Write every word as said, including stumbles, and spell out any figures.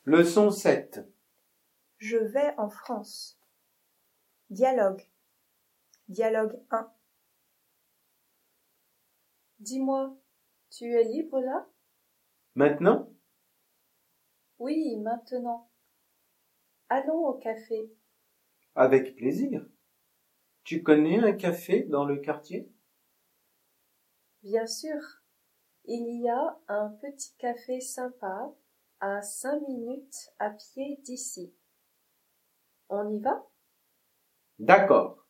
Leçon sept. Je vais en France. Dialogue. Dialogue un. Dis-moi, tu es libre là? Maintenant? Oui, maintenant. Allons au café. Avec plaisir. Tu connais un café dans le quartier? Bien sûr, il y a un petit café sympa à cinq minutes à pied d'ici. On y va? D'accord.